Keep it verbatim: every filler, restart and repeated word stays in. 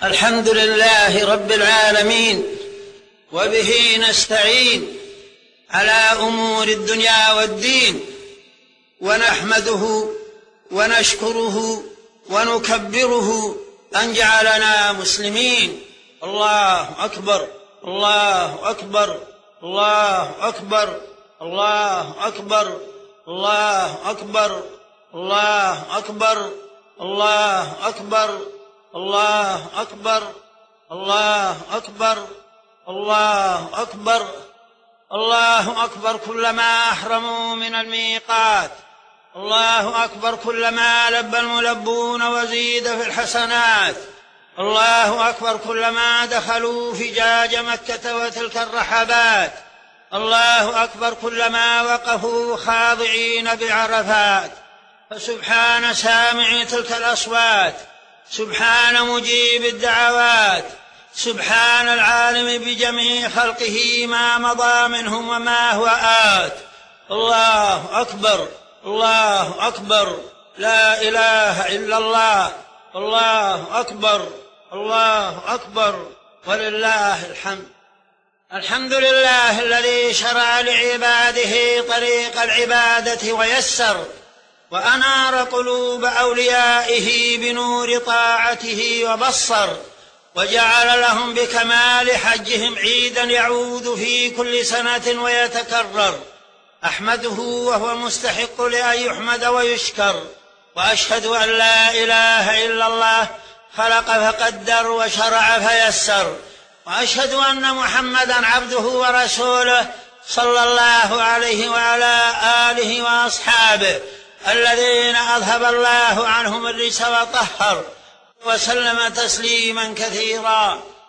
الحمد لله رب العالمين، وبه نستعين على أمور الدنيا والدين، ونحمده ونشكره ونكبره أن جعلنا مسلمين. الله أكبر، الله أكبر، الله أكبر، الله أكبر، الله أكبر، الله أكبر، الله أكبر، الله أكبر، الله أكبر، الله أكبر، الله أكبر كلما أحرموا من الميقات، الله أكبر كلما لبى الملبون وزيد في الحسنات، الله أكبر كلما دخلوا فجاج مكة وتلك الرحبات، الله أكبر كلما وقفوا خاضعين بعرفات. فسبحان سامع تلك الأصوات، سبحان مجيب الدعوات، سبحان العالم بجميع خلقه ما مضى منهم وما هو آت. الله أكبر، الله أكبر، لا إله إلا الله، الله أكبر، الله أكبر، ولله الحمد. الحمد لله الذي شرع لعباده طريق العبادة ويسر، وأنار قلوب أوليائه بنور طاعته وبصر، وجعل لهم بكمال حجهم عيدا يعود في كل سنة ويتكرر. أحمده وهو مستحق لأن يحمد ويشكر، وأشهد أن لا إله إلا الله خلق فقدر وشرع فيسر، وأشهد أن محمدًا عبده ورسوله صلى الله عليه وعلى آله وأصحابه الذين أذهب الله عنهم الرجس وطهر، وسلم تسليما كثيرا.